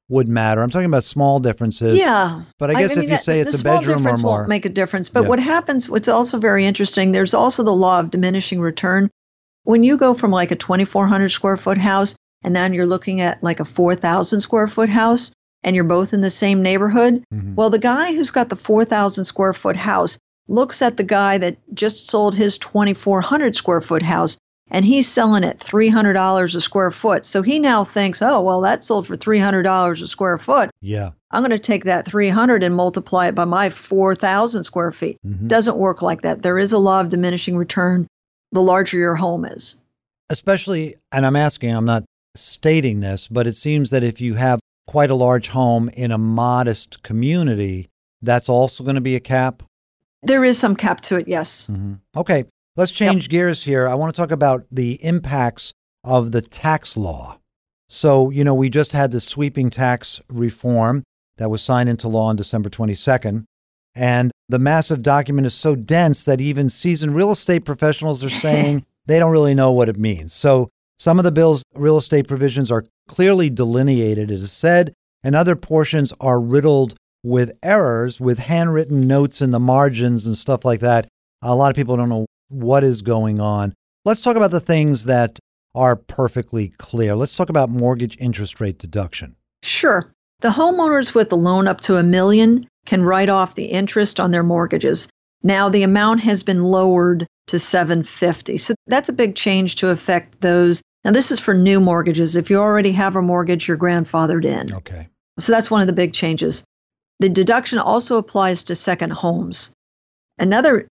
Speaker 1: would matter. I'm talking about small differences.
Speaker 4: Yeah.
Speaker 1: But I guess if you say it's a bedroom or
Speaker 4: the small difference
Speaker 1: more,
Speaker 4: won't make a difference. But
Speaker 1: Yeah.
Speaker 4: what happens, what's also very interesting, there's also the law of diminishing return. When you go from like a 2,400 square foot house and then you're looking at like a 4,000 square foot house and you're both in the same neighborhood, well, the guy who's got the 4,000 square foot house looks at the guy that just sold his 2,400 square foot house and he's selling it $300 a square foot. So he now thinks, oh, well, that sold for $300 a square foot.
Speaker 1: yeah.
Speaker 4: I'm going to take that 300 and multiply it by my 4,000 square feet. Doesn't work like that. There is a law of diminishing return the larger your home is.
Speaker 1: Especially, and I'm not stating this, but it seems that if you have quite a large home in a modest community, that's also going to be a cap.
Speaker 4: There is some cap to it, yes.
Speaker 1: Okay, let's change gears here. I want to talk about the impacts of the tax law. So, we just had the sweeping tax reform that was signed into law on December 22nd. And the massive document is so dense that even seasoned real estate professionals are saying they don't really know what it means. So some of the bill's real estate provisions are clearly delineated, it is said, and other portions are riddled with errors, with handwritten notes in the margins and stuff like that. A lot of people don't know what is going on. Let's talk about the things that are perfectly clear. Let's talk about mortgage interest rate deduction.
Speaker 4: Sure. The homeowners with a loan up to $1 million can write off the interest on their mortgages. Now the amount has been lowered to $750. So that's a big change to affect those. Now this is for new mortgages. If you already have a mortgage, you're grandfathered in.
Speaker 1: Okay.
Speaker 4: So that's one of the big changes. The deduction also applies to second homes. Another,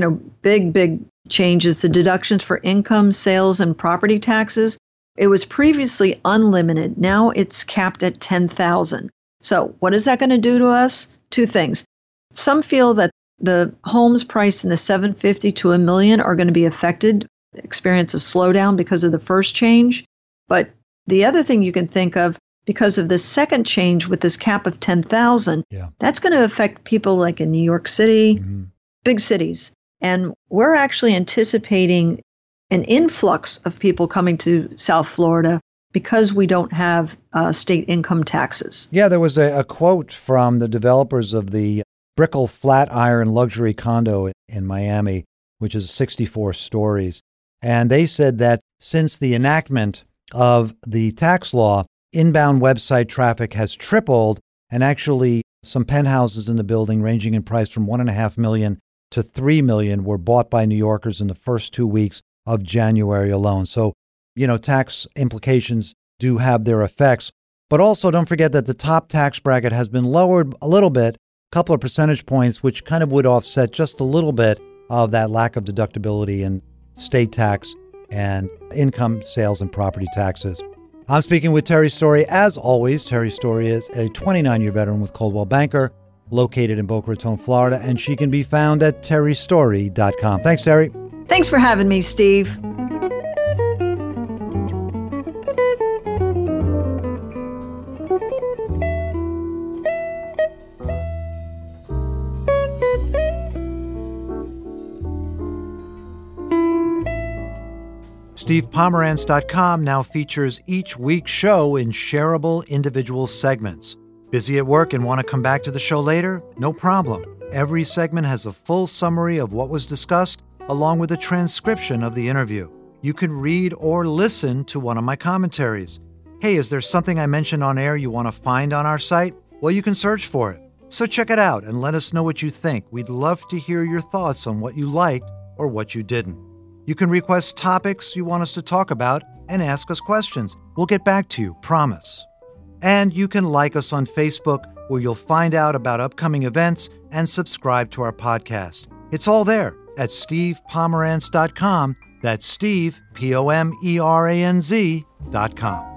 Speaker 4: big change is the deductions for income, sales, and property taxes. It was previously unlimited. Now it's capped at $10,000. So what is that going to do to us? Two things. Some feel that the homes priced in the $750 to $1 million are going to be affected, experience a slowdown because of the first change. But the other thing you can think of, because of the second change with this cap of $10,000, that's going to affect people like in New York City, big cities. And we're actually anticipating an influx of people coming to South Florida because we don't have state income taxes.
Speaker 1: Yeah, there was a quote from the developers of the Brickell Flatiron luxury condo in Miami, which is 64 stories. And they said that since the enactment of the tax law, inbound website traffic has tripled, and actually some penthouses in the building ranging in price from $1.5 million to $3 million were bought by New Yorkers in the first 2 weeks of January alone. So, tax implications do have their effects. But also don't forget that the top tax bracket has been lowered a little bit, a couple of percentage points, which kind of would offset just a little bit of that lack of deductibility in state tax and income, sales, and property taxes. I'm speaking with Terry Story. As always, Terry Story is a 29-year veteran with Coldwell Banker, located in Boca Raton, Florida, and she can be found at terrystory.com. Thanks, Terry.
Speaker 4: Thanks for having me, Steve.
Speaker 1: StevePomerantz.com now features each week's show in shareable individual segments. Busy at work and want to come back to the show later? No problem. Every segment has a full summary of what was discussed, along with a transcription of the interview. You can read or listen to one of my commentaries. Hey, is there something I mentioned on air you want to find on our site? Well, you can search for it. So check it out and let us know what you think. We'd love to hear your thoughts on what you liked or what you didn't. You can request topics you want us to talk about and ask us questions. We'll get back to you, promise. And you can like us on Facebook, where you'll find out about upcoming events and subscribe to our podcast. It's all there at StevePomerantz.com. That's Steve, Pomeranz.com.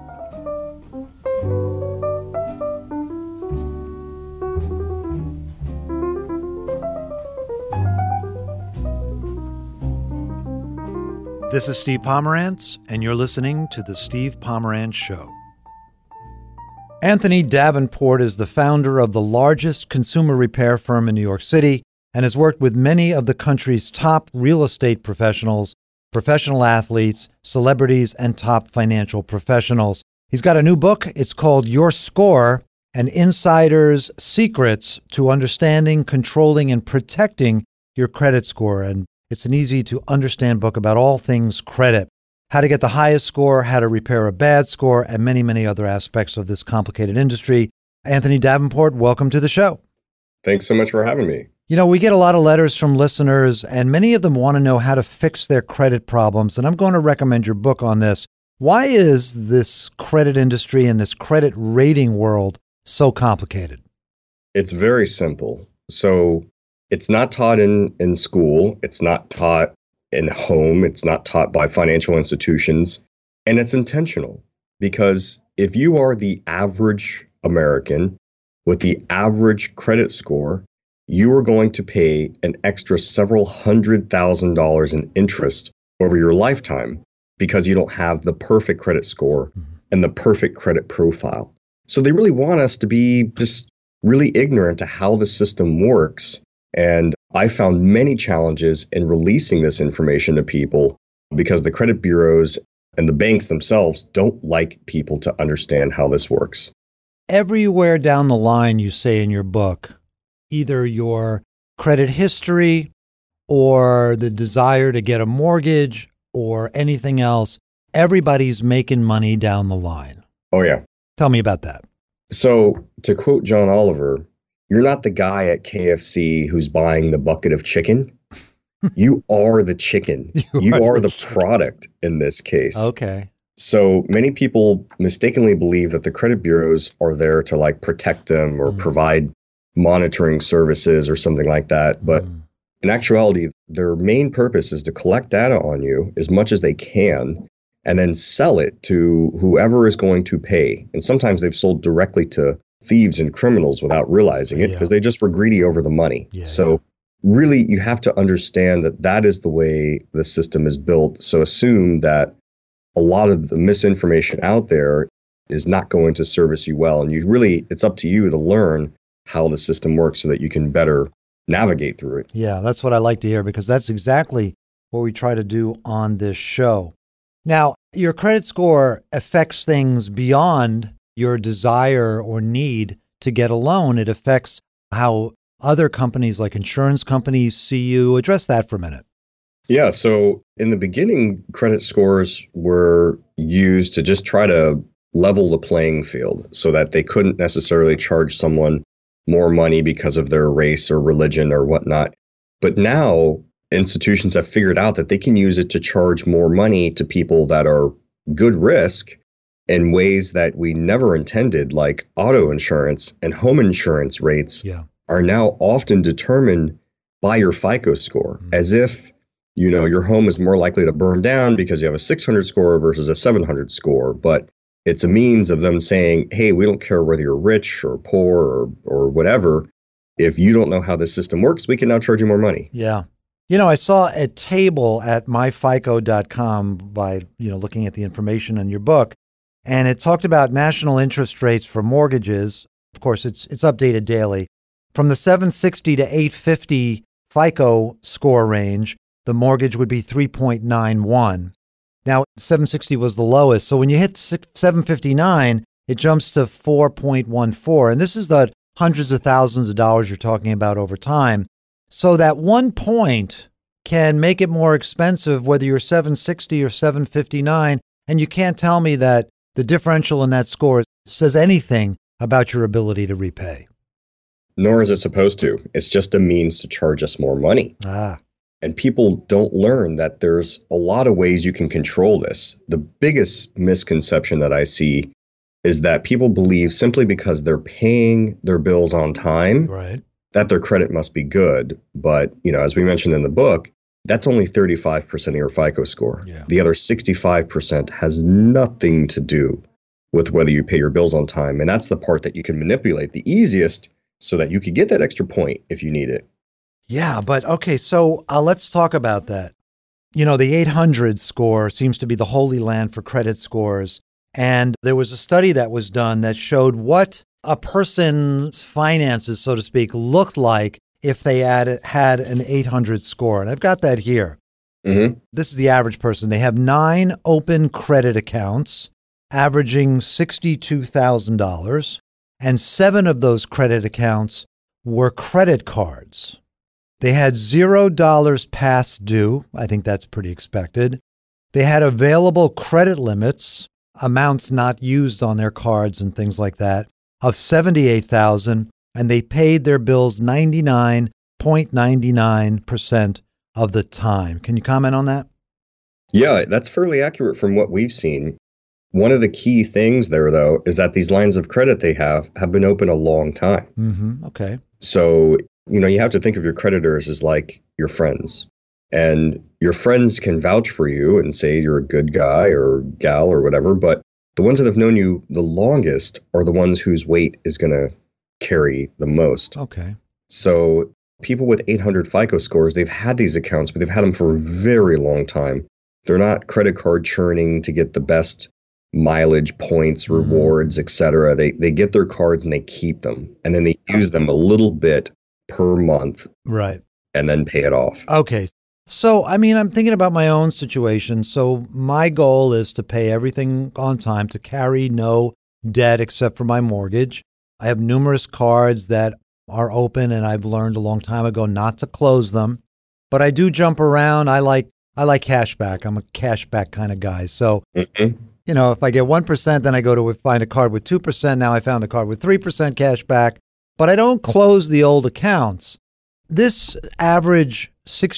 Speaker 1: This is Steve Pomerantz, and you're listening to The Steve Pomerantz Show. Anthony Davenport is the founder of the largest consumer repair firm in New York City and has worked with many of the country's top real estate professionals, professional athletes, celebrities, and top financial professionals. He's got a new book. It's called Your Score, An insider's secrets to understanding, controlling, and protecting your credit score. And it's an easy to understand book about all things credit. How to get the highest score, how to repair a bad score, and many, many other aspects of this complicated industry. Anthony Davenport, welcome to the show.
Speaker 5: Thanks so much for having me.
Speaker 1: You know, we get a lot of letters from listeners, and many of them want to know how to fix their credit problems. And I'm going to recommend your book on this. Why is this credit industry and this credit rating world so complicated?
Speaker 5: It's very simple. So it's not taught in school. It's not taught in home. It's not taught by financial institutions. And it's intentional because if you are the average American with the average credit score, you are going to pay an extra several $100,000 in interest over your lifetime because you don't have the perfect credit score and the perfect credit profile. So they really want us to be just really ignorant to how the system works. And I found many challenges in releasing this information to people because the credit bureaus and the banks themselves don't like people to understand how this works.
Speaker 1: Everywhere down the line, you say in your book, either your credit history or the desire to get a mortgage or anything else, everybody's making money down the line.
Speaker 5: Oh, yeah.
Speaker 1: Tell me about that.
Speaker 5: So to quote John Oliver, you're not the guy at KFC who's buying the bucket of chicken. You are the chicken. You are the product in this case.
Speaker 1: Okay.
Speaker 5: So many people mistakenly believe that the credit bureaus are there to like protect them or provide monitoring services or something like that. But in actuality, their main purpose is to collect data on you as much as they can and then sell it to whoever is going to pay. And sometimes they've sold directly to thieves and criminals without realizing it because they just were greedy over the money. So really, you have to understand that that is the way the system is built. So assume that a lot of the misinformation out there is not going to service you well. And it's up to you to learn how the system works so that you can better navigate through it.
Speaker 1: Yeah, that's what I like to hear because that's exactly what we try to do on this show. Now, your credit score affects things beyond your desire or need to get a loan. It affects how other companies like insurance companies see you. Address that for a minute.
Speaker 5: Yeah, so in the beginning, credit scores were used to just try to level the playing field so that they couldn't necessarily charge someone more money because of their race or religion or whatnot. But now institutions have figured out that they can use it to charge more money to people that are good risk in ways that we never intended, like auto insurance and home insurance rates are now often determined by your FICO score, as if, you know, your home is more likely to burn down because you have a 600 score versus a 700 score. But it's a means of them saying, hey, we don't care whether you're rich or poor or whatever. If you don't know how the system works, we can now charge you more money.
Speaker 1: Yeah. You know, I saw a table at myfico.com by, looking at the information in your book, and it talked about national interest rates for mortgages. Of course, it's updated daily. From the 760 to 850 FICO score range, the mortgage would be 3.91. Now, 760 was the lowest. So when you hit 759, it jumps to 4.14. And this is the hundreds of thousands of dollars you're talking about over time. So that 1 point can make it more expensive whether you're 760 or 759. And you can't tell me that the differential in that score says anything about your ability to repay.
Speaker 5: Nor is it supposed to. It's just a means to charge us more money. And people don't learn that there's a lot of ways you can control this. The biggest misconception that I see is that people believe simply because they're paying their bills on time, that their credit must be good. But, as we mentioned in the book, that's only 35% of your FICO score. The other 65% has nothing to do with whether you pay your bills on time. And that's the part that you can manipulate the easiest so that you could get that extra point if you need it.
Speaker 1: Yeah, but okay, so let's talk about that. The 800 score seems to be the holy land for credit scores. And there was a study that was done that showed what a person's finances, so to speak, looked like if they had an 800 score. And I've got that here. This is the average person. They have 9 open credit accounts, averaging $62,000. and 7 of those credit accounts were credit cards. They had $0 past due. I think that's pretty expected. They had available credit limits, amounts not used on their cards and things like that, of $78,000, and they paid their bills 99.99% of the time. Can you comment on that?
Speaker 5: Yeah, that's fairly accurate from what we've seen. One of the key things there, though, is that these lines of credit they have been open a long time.
Speaker 1: Mm-hmm. Okay.
Speaker 5: So, you have to think of your creditors as like your friends. And your friends can vouch for you and say you're a good guy or gal or whatever, but the ones that have known you the longest are the ones whose weight is going to carry the most.
Speaker 1: Okay.
Speaker 5: So people with 800 FICO scores, they've had these accounts, but they've had them for a very long time. They're not credit card churning to get the best mileage, points, rewards, etc. They get their cards and they keep them, and then they use them a little bit per month.
Speaker 1: Right.
Speaker 5: And then pay it off.
Speaker 1: Okay. So, I'm thinking about my own situation. So my goal is to pay everything on time, to carry no debt except for my mortgage. I have numerous cards that are open, and I've learned a long time ago not to close them. But I do jump around. I like cash back. I'm a cash back kind of guy. So, if I get 1%, then I go to find a card with 2%. Now I found a card with 3% cash back. But I don't close the old accounts. This average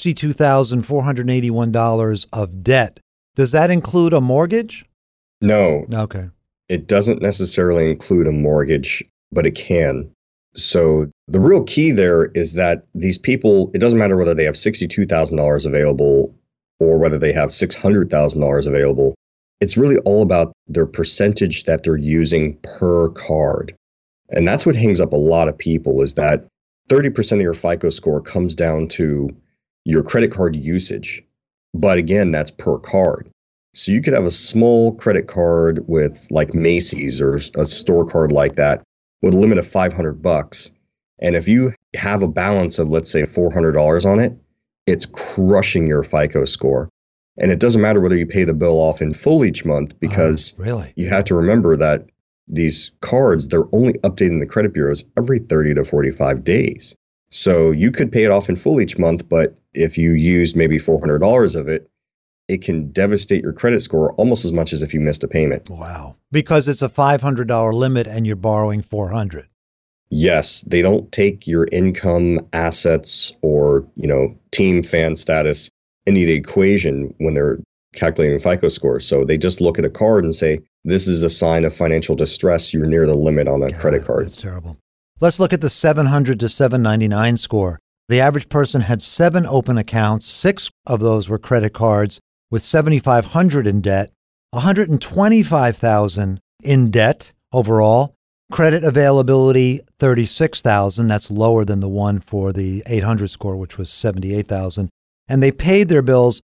Speaker 1: $62,481 of debt, does that include a mortgage?
Speaker 5: No.
Speaker 1: Okay.
Speaker 5: It doesn't necessarily include a mortgage, but it can. So the real key there is that these people, it doesn't matter whether they have $62,000 available or whether they have $600,000 available. It's really all about their percentage that they're using per card. And that's what hangs up a lot of people, is that 30% of your FICO score comes down to your credit card usage. But again, that's per card. So you could have a small credit card with like Macy's or a store card like that with a limit of $500. And if you have a balance of, let's say, $400 on it, it's crushing your FICO score. And it doesn't matter whether you pay the bill off in full each month, because you have to remember that these cards, they're only updating the credit bureaus every 30 to 45 days. So you could pay it off in full each month, but if you used maybe $400 of it, it can devastate your credit score almost as much as if you missed a payment.
Speaker 1: Wow. Because it's a $500 limit and you're borrowing $400.
Speaker 5: Yes, they don't take your income, assets, or, team fan status into the equation when they're calculating FICO scores. So they just look at a card and say, this is a sign of financial distress. You're near the limit on a credit card.
Speaker 1: That's terrible. Let's look at the 700 to 799 score. The average person had 7 open accounts. 6 of those were credit cards with $7,500 in debt, $125,000 in debt overall. Credit availability, $36,000. That's lower than the one for the 800 score, which was $78,000. And they paid their bills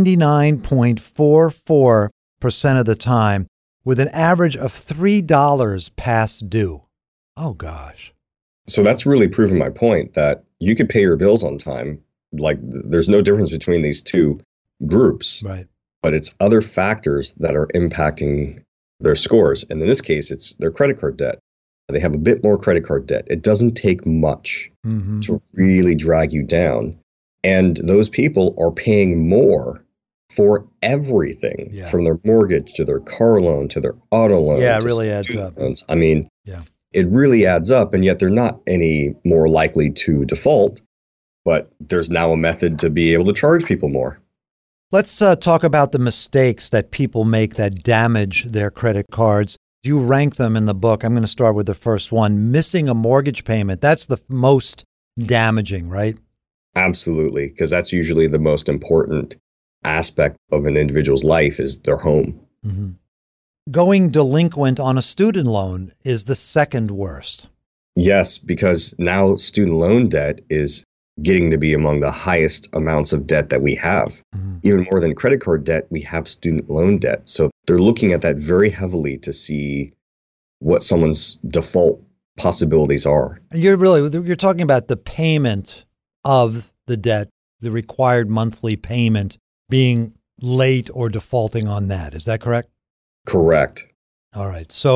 Speaker 1: 99.44% of the time, with an average of $3 past due. Oh, gosh.
Speaker 5: So that's really proving my point that you could pay your bills on time. Like, there's no difference between these two groups.
Speaker 1: Right.
Speaker 5: But it's other factors that are impacting their scores. And in this case, it's their credit card debt. They have a bit more credit card debt. It doesn't take much to really drag you down. And those people are paying more for everything, from their mortgage to their car loan to their auto loan.
Speaker 1: Yeah, it really adds up.
Speaker 5: Loans. It really adds up, and yet they're not any more likely to default, but there's now a method to be able to charge people more.
Speaker 1: Let's talk about the mistakes that people make that damage their credit cards. You rank them in the book. I'm going to start with the first one, missing a mortgage payment. That's the most damaging, right?
Speaker 5: Absolutely, because that's usually the most important aspect of an individual's life is their home.
Speaker 1: Mm-hmm. Going delinquent on a student loan is the second worst.
Speaker 5: Yes, because now student loan debt is getting to be among the highest amounts of debt that we have. Even more than credit card debt, we have student loan debt. So they're looking at that very heavily to see what someone's default possibilities are.
Speaker 1: And you're talking about the payment of the debt, the required monthly payment being late or defaulting on that. Is that correct?
Speaker 5: Correct.
Speaker 1: All right. So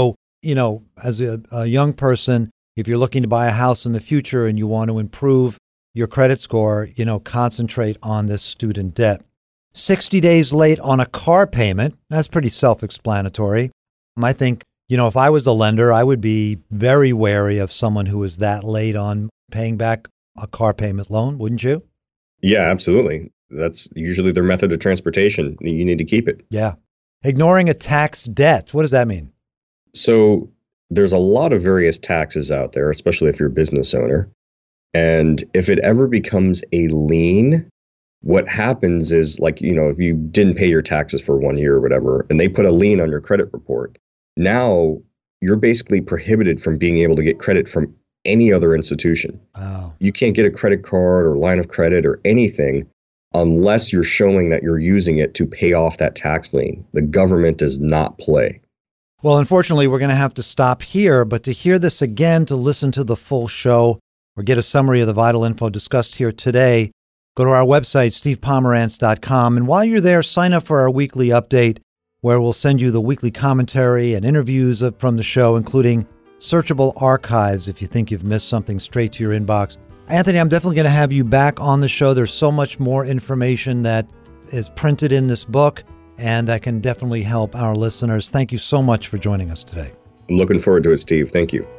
Speaker 1: as a young person, if you're looking to buy a house in the future and you want to improve your credit score, concentrate on this student debt. 60 days late on a car payment, that's pretty self-explanatory. I think, if I was a lender, I would be very wary of someone who is that late on paying back a car payment loan, wouldn't you?
Speaker 5: Yeah, absolutely. That's usually their method of transportation. You need to keep it.
Speaker 1: Yeah. Ignoring a tax debt, what does that mean?
Speaker 5: So there's a lot of various taxes out there, especially if you're a business owner. And if it ever becomes a lien, what happens is if you didn't pay your taxes for 1 year or whatever, and they put a lien on your credit report, now you're basically prohibited from being able to get credit from any other institution.
Speaker 1: Oh.
Speaker 5: You can't get a credit card or line of credit or anything unless you're showing that you're using it to pay off that tax lien. The government does not play.
Speaker 1: Well, unfortunately, we're going to have to stop here, but to hear this again, to listen to the full show, or get a summary of the vital info discussed here today, go to our website, stevepomerantz.com. And while you're there, sign up for our weekly update, where we'll send you the weekly commentary and interviews from the show, including searchable archives if you think you've missed something, straight to your inbox. Anthony, I'm definitely going to have you back on the show. There's so much more information that is printed in this book, and that can definitely help our listeners. Thank you so much for joining us today.
Speaker 5: I'm looking forward to it, Steve. Thank you.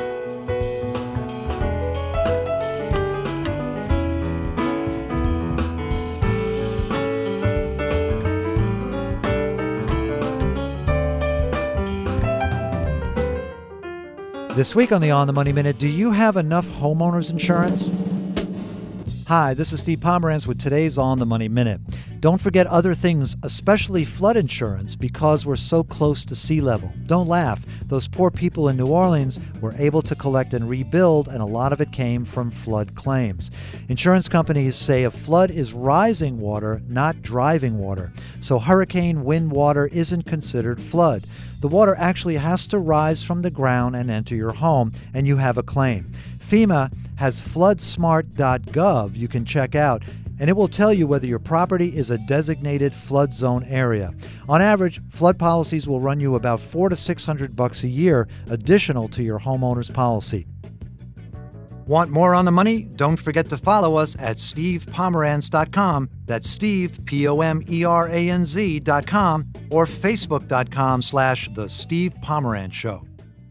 Speaker 1: This week on the On the Money Minute, do you have enough homeowners insurance? Hi, this is Steve Pomerantz with today's On the Money Minute. Don't forget other things, especially flood insurance, because we're so close to sea level. Don't laugh. Those poor people in New Orleans were able to collect and rebuild, and a lot of it came from flood claims. Insurance companies say a flood is rising water, not driving water. So hurricane wind water isn't considered flood. The water actually has to rise from the ground and enter your home, and you have a claim. FEMA has floodsmart.gov you can check out, and it will tell you whether your property is a designated flood zone area. On average, flood policies will run you about $400 to $600 a year, additional to your homeowner's policy. Want more on the money? Don't forget to follow us at stevepomerantz.com. That's Steve, Pomeranz.com, or facebook.com/The Steve Pomerantz Show.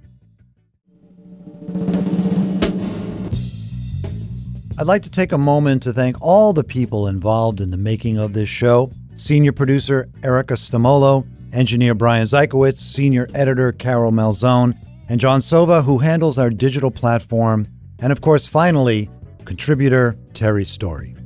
Speaker 1: I'd like to take a moment to thank all the people involved in the making of this show. Senior producer Erica Stamolo, engineer Brian Zykowitz, senior editor Carol Malzone, and John Sova, who handles our digital platform. And of course, finally, contributor Terry Story.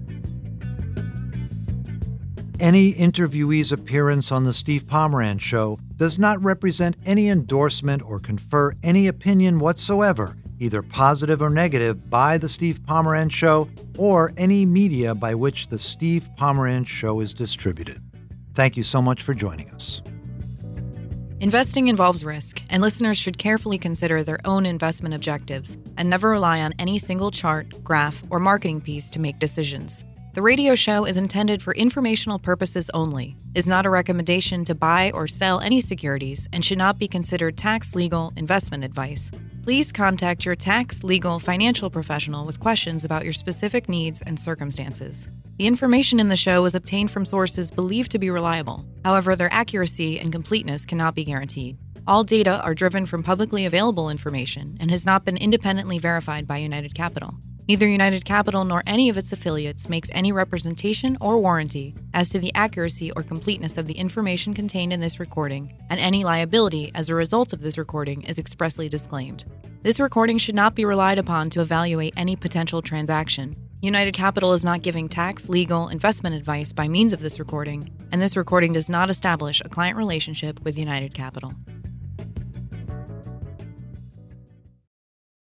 Speaker 1: Any interviewee's appearance on The Steve Pomerantz Show does not represent any endorsement or confer any opinion whatsoever, either positive or negative, by The Steve Pomerantz Show or any media by which The Steve Pomerantz Show is distributed. Thank you so much for joining us.
Speaker 6: Investing involves risk, and listeners should carefully consider their own investment objectives and never rely on any single chart, graph, or marketing piece to make decisions. The radio show is intended for informational purposes only, is not a recommendation to buy or sell any securities, and should not be considered tax, legal, investment advice. Please contact your tax, legal, financial professional with questions about your specific needs and circumstances. The information in the show is obtained from sources believed to be reliable. However, their accuracy and completeness cannot be guaranteed. All data are driven from publicly available information and has not been independently verified by United Capital. Neither United Capital nor any of its affiliates makes any representation or warranty as to the accuracy or completeness of the information contained in this recording, and any liability as a result of this recording is expressly disclaimed. This recording should not be relied upon to evaluate any potential transaction. United Capital is not giving tax, legal, investment advice by means of this recording, and this recording does not establish a client relationship with United Capital.